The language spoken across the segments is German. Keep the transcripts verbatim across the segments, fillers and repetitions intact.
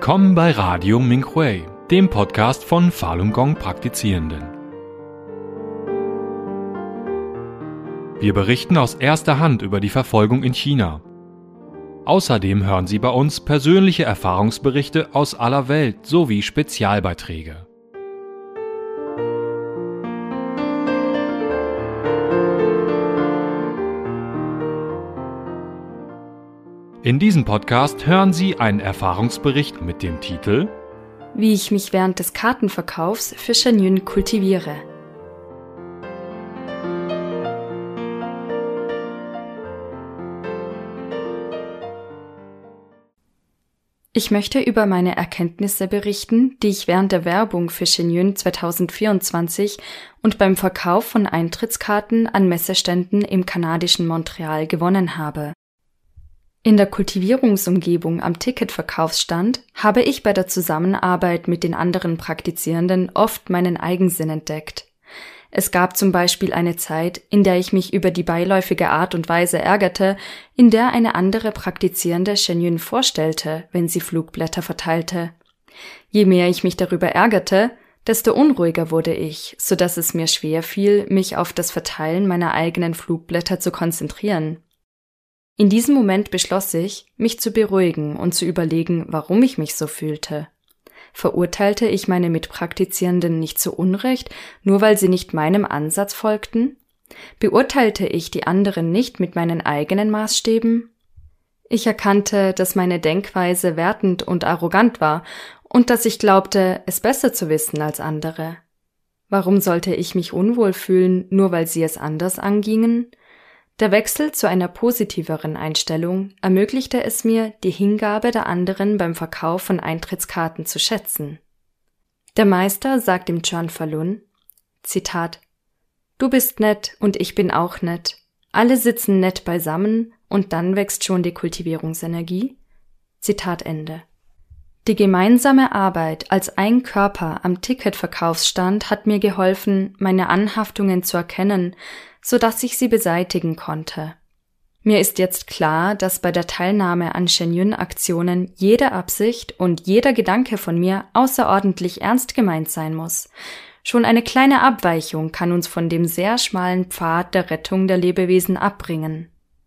Willkommen bei Radio Minghui, dem Podcast von Falun Gong Praktizierenden. Wir berichten aus erster Hand über die Verfolgung in China. Außerdem hören Sie bei uns persönliche Erfahrungsberichte aus aller Welt sowie Spezialbeiträge. In diesem Podcast hören Sie einen Erfahrungsbericht mit dem Titel Wie ich mich während des Kartenverkaufs für Shenyun kultiviere. Ich möchte über meine Erkenntnisse berichten, die ich während der Werbung für Shenyun zwanzig vierundzwanzig und beim Verkauf von Eintrittskarten an Messeständen im kanadischen Montreal gewonnen habe. In der Kultivierungsumgebung am Ticketverkaufsstand habe ich bei der Zusammenarbeit mit den anderen Praktizierenden oft meinen Eigensinn entdeckt. Es gab zum Beispiel eine Zeit, in der ich mich über die beiläufige Art und Weise ärgerte, in der eine andere Praktizierende Shenyun vorstellte, wenn sie Flugblätter verteilte. Je mehr ich mich darüber ärgerte, desto unruhiger wurde ich, so dass es mir schwer fiel, mich auf das Verteilen meiner eigenen Flugblätter zu konzentrieren. In diesem Moment beschloss ich, mich zu beruhigen und zu überlegen, warum ich mich so fühlte. Verurteilte ich meine Mitpraktizierenden nicht zu Unrecht, nur weil sie nicht meinem Ansatz folgten? Beurteilte ich die anderen nicht mit meinen eigenen Maßstäben? Ich erkannte, dass meine Denkweise wertend und arrogant war und dass ich glaubte, es besser zu wissen als andere. Warum sollte ich mich unwohl fühlen, nur weil sie es anders angingen? Der Wechsel zu einer positiveren Einstellung ermöglichte es mir, die Hingabe der anderen beim Verkauf von Eintrittskarten zu schätzen. Der Meister sagt im Chan Falun, Zitat, »Du bist nett und ich bin auch nett. Alle sitzen nett beisammen und dann wächst schon die Kultivierungsenergie.« Zitat Ende. Die gemeinsame Arbeit als ein Körper am Ticketverkaufsstand hat mir geholfen, meine Anhaftungen zu erkennen, so dass ich sie beseitigen konnte. Mir ist jetzt klar, dass bei der Teilnahme an Shenyun-Aktionen jede Absicht und jeder Gedanke von mir außerordentlich ernst gemeint sein muss. Schon eine kleine Abweichung kann uns von dem sehr schmalen Pfad der Rettung der Lebewesen abbringen.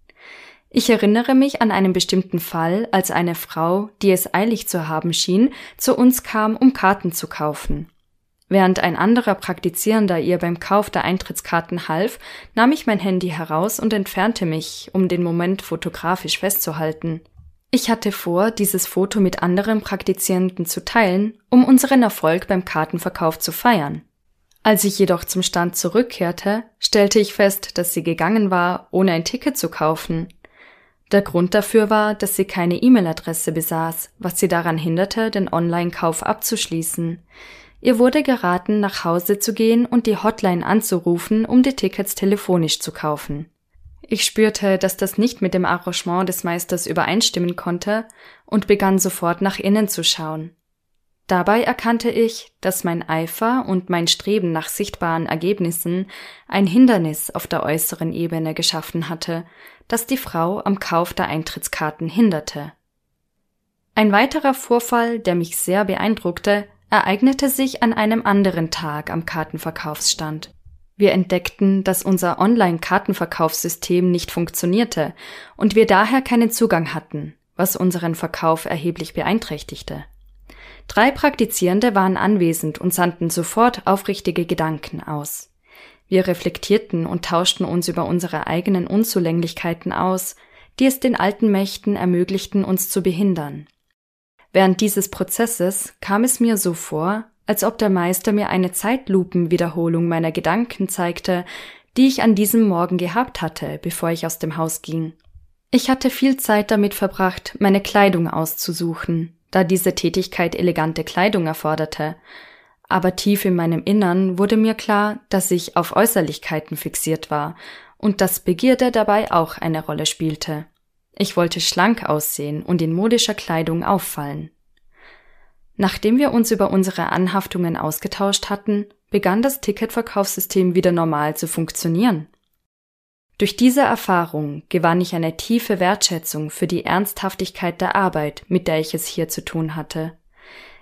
Ich erinnere mich an einen bestimmten Fall, als eine Frau, die es eilig zu haben schien, zu uns kam, um Karten zu kaufen. Während ein anderer Praktizierender ihr beim Kauf der Eintrittskarten half, nahm ich mein Handy heraus und entfernte mich, um den Moment fotografisch festzuhalten. Ich hatte vor, dieses Foto mit anderen Praktizierenden zu teilen, um unseren Erfolg beim Kartenverkauf zu feiern. Als ich jedoch zum Stand zurückkehrte, stellte ich fest, dass sie gegangen war, ohne ein Ticket zu kaufen. Der Grund dafür war, dass sie keine E-Mail-Adresse besaß, was sie daran hinderte, den Online-Kauf abzuschließen. Ihr wurde geraten, nach Hause zu gehen und die Hotline anzurufen, um die Tickets telefonisch zu kaufen. Ich spürte, dass das nicht mit dem Arrangement des Meisters übereinstimmen konnte und begann sofort nach innen zu schauen. Dabei erkannte ich, dass mein Eifer und mein Streben nach sichtbaren Ergebnissen ein Hindernis auf der äußeren Ebene geschaffen hatte, das die Frau am Kauf der Eintrittskarten hinderte. Ein weiterer Vorfall, der mich sehr beeindruckte, ereignete sich an einem anderen Tag am Kartenverkaufsstand. Wir entdeckten, dass unser Online-Kartenverkaufssystem nicht funktionierte und wir daher keinen Zugang hatten, was unseren Verkauf erheblich beeinträchtigte. Drei Praktizierende waren anwesend und sandten sofort aufrichtige Gedanken aus. Wir reflektierten und tauschten uns über unsere eigenen Unzulänglichkeiten aus, die es den alten Mächten ermöglichten, uns zu behindern. Während dieses Prozesses kam es mir so vor, als ob der Meister mir eine Zeitlupenwiederholung meiner Gedanken zeigte, die ich an diesem Morgen gehabt hatte, bevor ich aus dem Haus ging. Ich hatte viel Zeit damit verbracht, meine Kleidung auszusuchen, da diese Tätigkeit elegante Kleidung erforderte. Aber tief in meinem Innern wurde mir klar, dass ich auf Äußerlichkeiten fixiert war und dass Begierde dabei auch eine Rolle spielte. Ich wollte schlank aussehen und in modischer Kleidung auffallen. Nachdem wir uns über unsere Anhaftungen ausgetauscht hatten, begann das Ticketverkaufssystem wieder normal zu funktionieren. Durch diese Erfahrung gewann ich eine tiefe Wertschätzung für die Ernsthaftigkeit der Arbeit, mit der ich es hier zu tun hatte.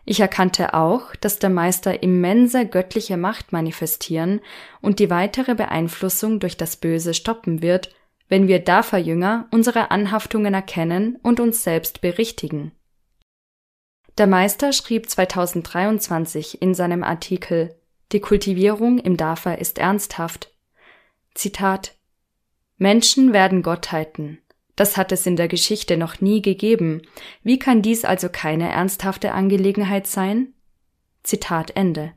Ich erkannte auch, dass der Meister immense göttliche Macht manifestieren und die weitere Beeinflussung durch das Böse stoppen wird, wenn wir Dafa-Jünger unsere Anhaftungen erkennen und uns selbst berichtigen. Der Meister schrieb zweitausenddreiundzwanzig in seinem Artikel »Die Kultivierung im Dafa ist ernsthaft«, Zitat, »Menschen werden Gottheiten. Das hat es in der Geschichte noch nie gegeben. Wie kann dies also keine ernsthafte Angelegenheit sein?« Zitat Ende.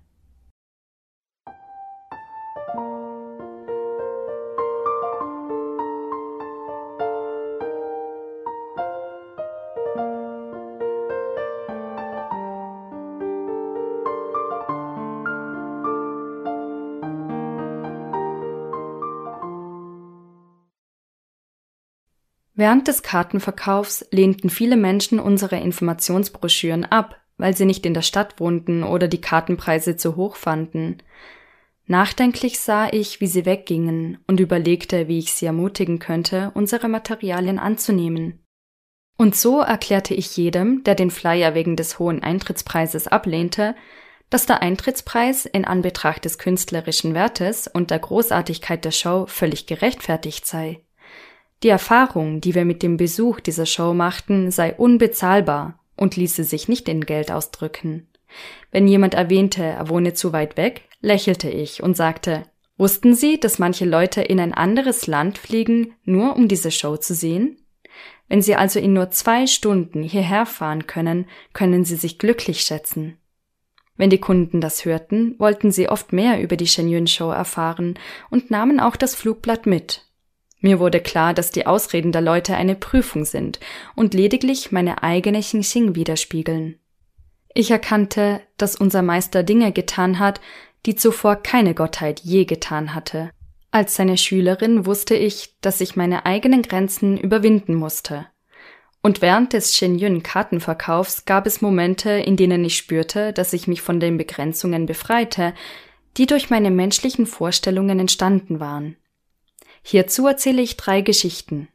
Während des Kartenverkaufs lehnten viele Menschen unsere Informationsbroschüren ab, weil sie nicht in der Stadt wohnten oder die Kartenpreise zu hoch fanden. Nachdenklich sah ich, wie sie weggingen und überlegte, wie ich sie ermutigen könnte, unsere Materialien anzunehmen. Und so erklärte ich jedem, der den Flyer wegen des hohen Eintrittspreises ablehnte, dass der Eintrittspreis in Anbetracht des künstlerischen Wertes und der Großartigkeit der Show völlig gerechtfertigt sei. Die Erfahrung, die wir mit dem Besuch dieser Show machten, sei unbezahlbar und ließe sich nicht in Geld ausdrücken. Wenn jemand erwähnte, er wohne zu weit weg, lächelte ich und sagte, wussten Sie, dass manche Leute in ein anderes Land fliegen, nur um diese Show zu sehen? Wenn Sie also in nur zwei Stunden hierher fahren können, können Sie sich glücklich schätzen. Wenn die Kunden das hörten, wollten sie oft mehr über die Shen Yun Show erfahren und nahmen auch das Flugblatt mit. Mir wurde klar, dass die Ausreden der Leute eine Prüfung sind und lediglich meine eigene Xingxing widerspiegeln. Ich erkannte, dass unser Meister Dinge getan hat, die zuvor keine Gottheit je getan hatte. Als seine Schülerin wusste ich, dass ich meine eigenen Grenzen überwinden musste. Und während des Shen Yun Kartenverkaufs gab es Momente, in denen ich spürte, dass ich mich von den Begrenzungen befreite, die durch meine menschlichen Vorstellungen entstanden waren. Hierzu erzähle ich drei Geschichten.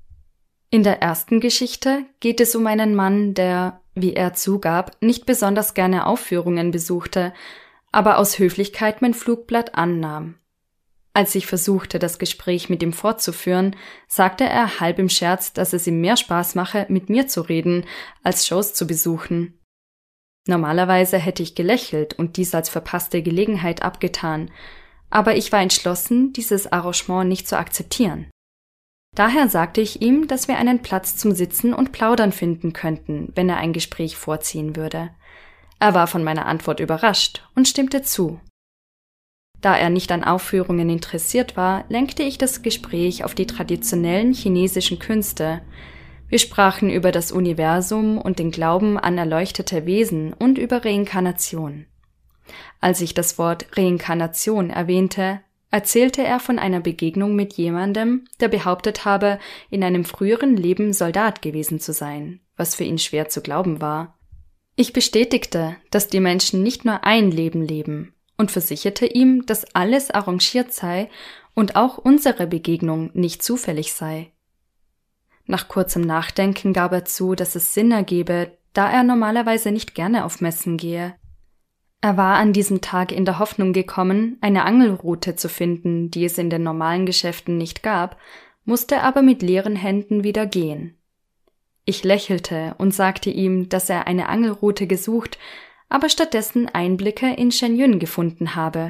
In der ersten Geschichte geht es um einen Mann, der, wie er zugab, nicht besonders gerne Aufführungen besuchte, aber aus Höflichkeit mein Flugblatt annahm. Als ich versuchte, das Gespräch mit ihm fortzuführen, sagte er halb im Scherz, dass es ihm mehr Spaß mache, mit mir zu reden, als Shows zu besuchen. Normalerweise hätte ich gelächelt und dies als verpasste Gelegenheit abgetan, aber ich war entschlossen, dieses Arrangement nicht zu akzeptieren. Daher sagte ich ihm, dass wir einen Platz zum Sitzen und Plaudern finden könnten, wenn er ein Gespräch vorziehen würde. Er war von meiner Antwort überrascht und stimmte zu. Da er nicht an Aufführungen interessiert war, lenkte ich das Gespräch auf die traditionellen chinesischen Künste. Wir sprachen über das Universum und den Glauben an erleuchtete Wesen und über Reinkarnation. Als ich das Wort Reinkarnation erwähnte, erzählte er von einer Begegnung mit jemandem, der behauptet habe, in einem früheren Leben Soldat gewesen zu sein, was für ihn schwer zu glauben war. Ich bestätigte, dass die Menschen nicht nur ein Leben leben und versicherte ihm, dass alles arrangiert sei und auch unsere Begegnung nicht zufällig sei. Nach kurzem Nachdenken gab er zu, dass es Sinn ergebe, da er normalerweise nicht gerne auf Messen gehe. Er war an diesem Tag in der Hoffnung gekommen, eine Angelrute zu finden, die es in den normalen Geschäften nicht gab, musste aber mit leeren Händen wieder gehen. Ich lächelte und sagte ihm, dass er eine Angelrute gesucht, aber stattdessen Einblicke in Shen Yun gefunden habe.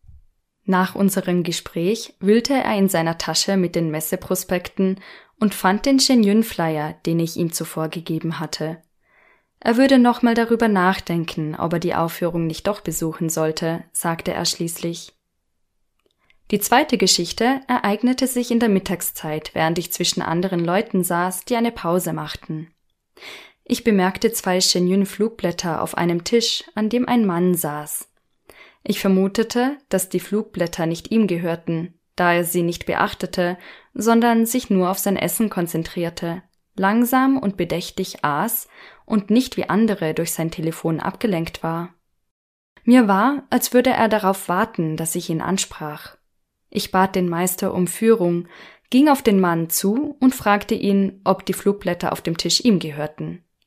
Nach unserem Gespräch wühlte er in seiner Tasche mit den Messeprospekten und fand den Shen Yun Flyer, den ich ihm zuvor gegeben hatte. Er würde nochmal darüber nachdenken, ob er die Aufführung nicht doch besuchen sollte, sagte er schließlich. Die zweite Geschichte ereignete sich in der Mittagszeit, während ich zwischen anderen Leuten saß, die eine Pause machten. Ich bemerkte zwei Shen Yun Flugblätter auf einem Tisch, an dem ein Mann saß. Ich vermutete, dass die Flugblätter nicht ihm gehörten, da er sie nicht beachtete, sondern sich nur auf sein Essen konzentrierte, langsam und bedächtig aß und nicht wie andere durch sein Telefon abgelenkt war. Mir war, als würde er darauf warten, dass ich ihn ansprach. Ich bat den Meister um Führung, ging auf den Mann zu und fragte ihn, ob die Flugblätter auf dem Tisch ihm gehörten.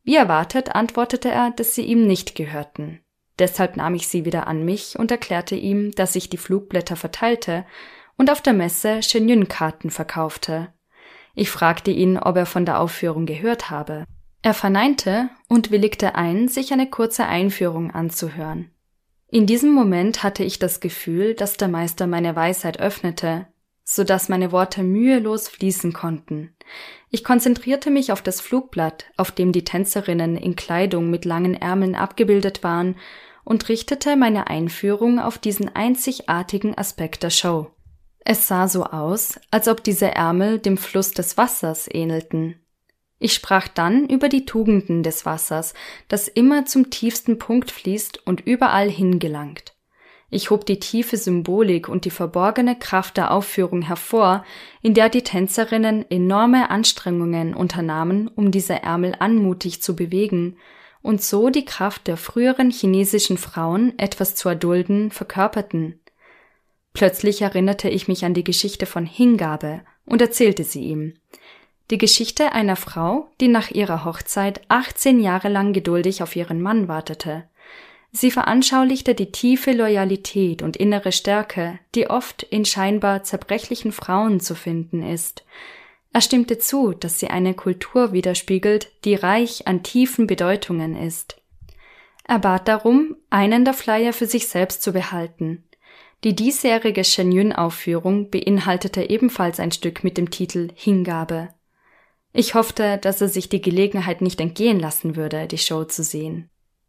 Wie erwartet antwortete er, dass sie ihm nicht gehörten. Deshalb nahm ich sie wieder an mich und erklärte ihm, dass ich die Flugblätter verteilte und auf der Messe Shenyun-Karten verkaufte. Ich fragte ihn, ob er von der Aufführung gehört habe. Er verneinte und willigte ein, sich eine kurze Einführung anzuhören. In diesem Moment hatte ich das Gefühl, dass der Meister meine Weisheit öffnete, so dass meine Worte mühelos fließen konnten. Ich konzentrierte mich auf das Flugblatt, auf dem die Tänzerinnen in Kleidung mit langen Ärmeln abgebildet waren, und richtete meine Einführung auf diesen einzigartigen Aspekt der Show. Es sah so aus, als ob diese Ärmel dem Fluss des Wassers ähnelten. Ich sprach dann über die Tugenden des Wassers, das immer zum tiefsten Punkt fließt und überall hingelangt. Ich hob die tiefe Symbolik und die verborgene Kraft der Aufführung hervor, in der die Tänzerinnen enorme Anstrengungen unternahmen, um diese Ärmel anmutig zu bewegen und so die Kraft der früheren chinesischen Frauen, etwas zu erdulden, verkörperten. Plötzlich erinnerte ich mich an die Geschichte von Hingabe und erzählte sie ihm. Die Geschichte einer Frau, die nach ihrer Hochzeit achtzehn Jahre lang geduldig auf ihren Mann wartete. Sie veranschaulichte die tiefe Loyalität und innere Stärke, die oft in scheinbar zerbrechlichen Frauen zu finden ist. Er stimmte zu, dass sie eine Kultur widerspiegelt, die reich an tiefen Bedeutungen ist. Er bat darum, einen der Flyer für sich selbst zu behalten. Die diesjährige Shenyun-Aufführung beinhaltete ebenfalls ein Stück mit dem Titel Hingabe. Ich hoffte, dass er sich die Gelegenheit nicht entgehen lassen würde, die Show zu sehen.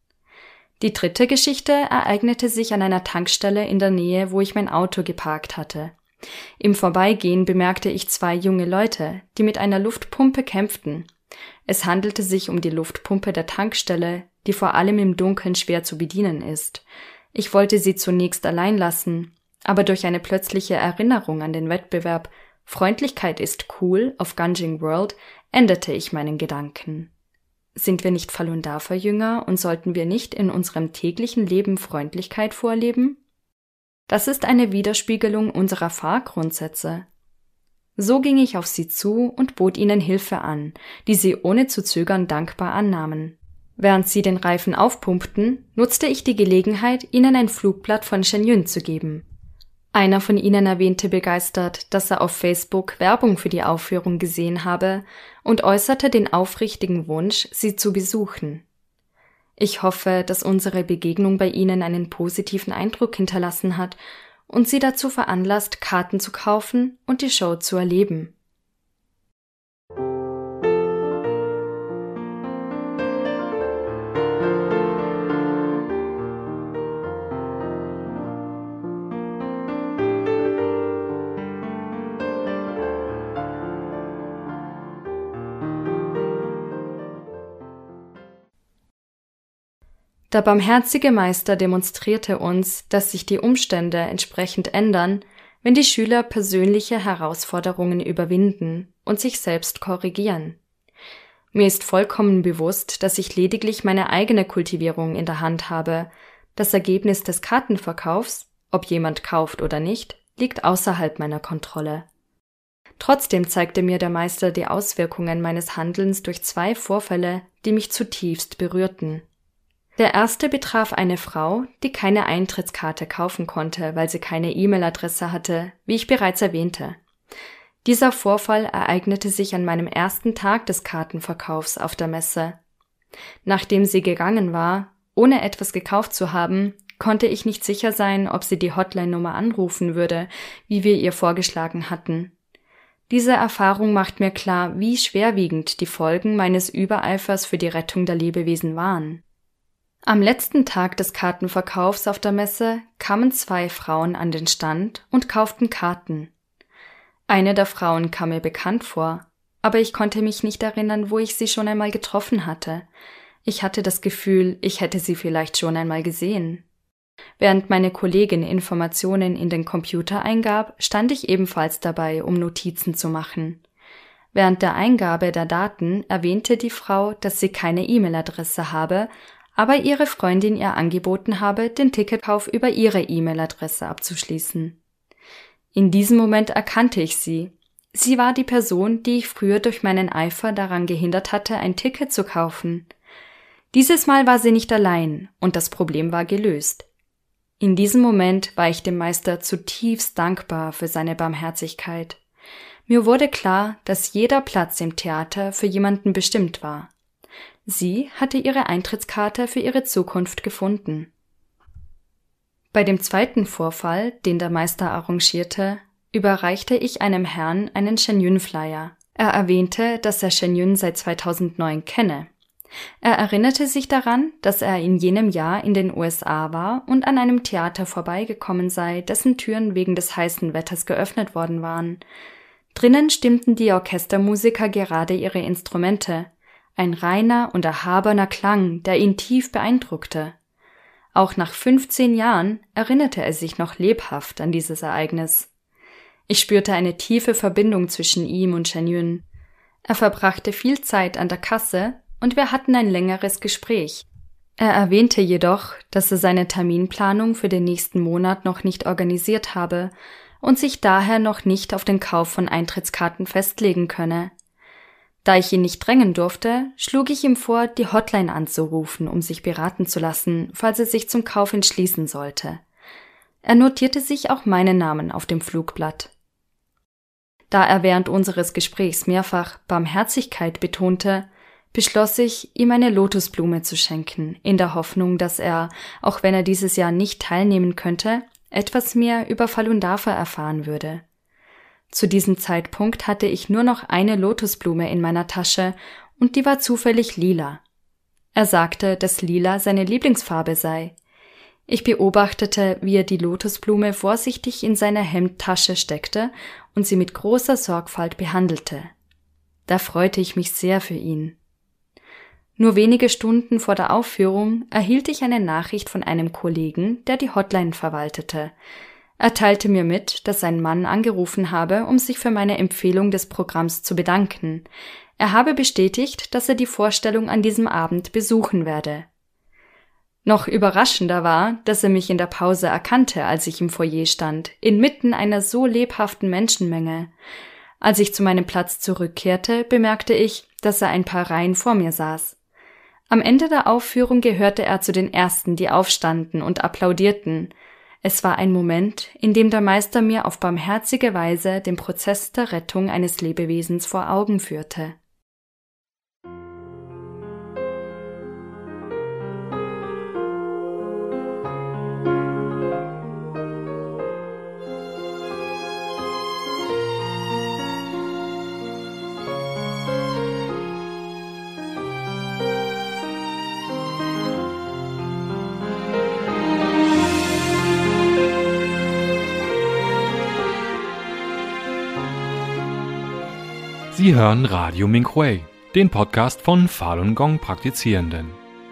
Die dritte Geschichte ereignete sich an einer Tankstelle in der Nähe, wo ich mein Auto geparkt hatte. Im Vorbeigehen bemerkte ich zwei junge Leute, die mit einer Luftpumpe kämpften. Es handelte sich um die Luftpumpe der Tankstelle, die vor allem im Dunkeln schwer zu bedienen ist. Ich wollte sie zunächst allein lassen, aber durch eine plötzliche Erinnerung an den Wettbewerb Freundlichkeit ist cool auf Ganjing World änderte ich meinen Gedanken. Sind wir nicht Falun Dafa-Jünger und sollten wir nicht in unserem täglichen Leben Freundlichkeit vorleben? Das ist eine Widerspiegelung unserer Fahrgrundsätze. So ging ich auf sie zu und bot ihnen Hilfe an, die sie ohne zu zögern dankbar annahmen. Während sie den Reifen aufpumpten, nutzte ich die Gelegenheit, ihnen ein Flugblatt von Shenyun zu geben. Einer von ihnen erwähnte begeistert, dass er auf Facebook Werbung für die Aufführung gesehen habe und äußerte den aufrichtigen Wunsch, sie zu besuchen. Ich hoffe, dass unsere Begegnung bei ihnen einen positiven Eindruck hinterlassen hat und sie dazu veranlasst, Karten zu kaufen und die Show zu erleben. Der barmherzige Meister demonstrierte uns, dass sich die Umstände entsprechend ändern, wenn die Schüler persönliche Herausforderungen überwinden und sich selbst korrigieren. Mir ist vollkommen bewusst, dass ich lediglich meine eigene Kultivierung in der Hand habe. Das Ergebnis des Kartenverkaufs, ob jemand kauft oder nicht, liegt außerhalb meiner Kontrolle. Trotzdem zeigte mir der Meister die Auswirkungen meines Handelns durch zwei Vorfälle, die mich zutiefst berührten. Der erste betraf eine Frau, die keine Eintrittskarte kaufen konnte, weil sie keine E-Mail-Adresse hatte, wie ich bereits erwähnte. Dieser Vorfall ereignete sich an meinem ersten Tag des Kartenverkaufs auf der Messe. Nachdem sie gegangen war, ohne etwas gekauft zu haben, konnte ich nicht sicher sein, ob sie die Hotline-Nummer anrufen würde, wie wir ihr vorgeschlagen hatten. Diese Erfahrung macht mir klar, wie schwerwiegend die Folgen meines Übereifers für die Rettung der Lebewesen waren. Am letzten Tag des Kartenverkaufs auf der Messe kamen zwei Frauen an den Stand und kauften Karten. Eine der Frauen kam mir bekannt vor, aber ich konnte mich nicht erinnern, wo ich sie schon einmal getroffen hatte. Ich hatte das Gefühl, ich hätte sie vielleicht schon einmal gesehen. Während meine Kollegin Informationen in den Computer eingab, stand ich ebenfalls dabei, um Notizen zu machen. Während der Eingabe der Daten erwähnte die Frau, dass sie keine E-Mail-Adresse habe, aber ihre Freundin ihr angeboten habe, den Ticketkauf über ihre E-Mail-Adresse abzuschließen. In diesem Moment erkannte ich sie. Sie war die Person, die ich früher durch meinen Eifer daran gehindert hatte, ein Ticket zu kaufen. Dieses Mal war sie nicht allein und das Problem war gelöst. In diesem Moment war ich dem Meister zutiefst dankbar für seine Barmherzigkeit. Mir wurde klar, dass jeder Platz im Theater für jemanden bestimmt war. Sie hatte ihre Eintrittskarte für ihre Zukunft gefunden. Bei dem zweiten Vorfall, den der Meister arrangierte, überreichte ich einem Herrn einen Shenyun-Flyer. Er erwähnte, dass er Shenyun seit zweitausendneun kenne. Er erinnerte sich daran, dass er in jenem Jahr in den U S A war und an einem Theater vorbeigekommen sei, dessen Türen wegen des heißen Wetters geöffnet worden waren. Drinnen stimmten die Orchestermusiker gerade ihre Instrumente. Ein reiner und erhabener Klang, der ihn tief beeindruckte. Auch nach fünfzehn Jahren erinnerte er sich noch lebhaft an dieses Ereignis. Ich spürte eine tiefe Verbindung zwischen ihm und Shenyun. Er verbrachte viel Zeit an der Kasse und wir hatten ein längeres Gespräch. Er erwähnte jedoch, dass er seine Terminplanung für den nächsten Monat noch nicht organisiert habe und sich daher noch nicht auf den Kauf von Eintrittskarten festlegen könne. Da ich ihn nicht drängen durfte, schlug ich ihm vor, die Hotline anzurufen, um sich beraten zu lassen, falls er sich zum Kauf entschließen sollte. Er notierte sich auch meinen Namen auf dem Flugblatt. Da er während unseres Gesprächs mehrfach Barmherzigkeit betonte, beschloss ich, ihm eine Lotusblume zu schenken, in der Hoffnung, dass er, auch wenn er dieses Jahr nicht teilnehmen könnte, etwas mehr über Falun Dafa erfahren würde. Zu diesem Zeitpunkt hatte ich nur noch eine Lotusblume in meiner Tasche und die war zufällig lila. Er sagte, dass lila seine Lieblingsfarbe sei. Ich beobachtete, wie er die Lotusblume vorsichtig in seine Hemdtasche steckte und sie mit großer Sorgfalt behandelte. Da freute ich mich sehr für ihn. Nur wenige Stunden vor der Aufführung erhielt ich eine Nachricht von einem Kollegen, der die Hotline verwaltete. Er teilte mir mit, dass ein Mann angerufen habe, um sich für meine Empfehlung des Programms zu bedanken. Er habe bestätigt, dass er die Vorstellung an diesem Abend besuchen werde. Noch überraschender war, dass er mich in der Pause erkannte, als ich im Foyer stand, inmitten einer so lebhaften Menschenmenge. Als ich zu meinem Platz zurückkehrte, bemerkte ich, dass er ein paar Reihen vor mir saß. Am Ende der Aufführung gehörte er zu den Ersten, die aufstanden und applaudierten. Es war ein Moment, in dem der Meister mir auf barmherzige Weise den Prozess der Rettung eines Lebewesens vor Augen führte. Sie hören Radio Minhui, den Podcast von Falun Gong Praktizierenden.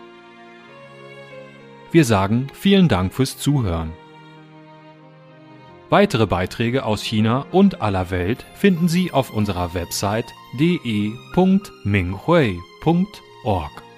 Wir sagen vielen Dank fürs Zuhören. Weitere Beiträge aus China und aller Welt finden Sie auf unserer Website d e punkt minghui punkt org.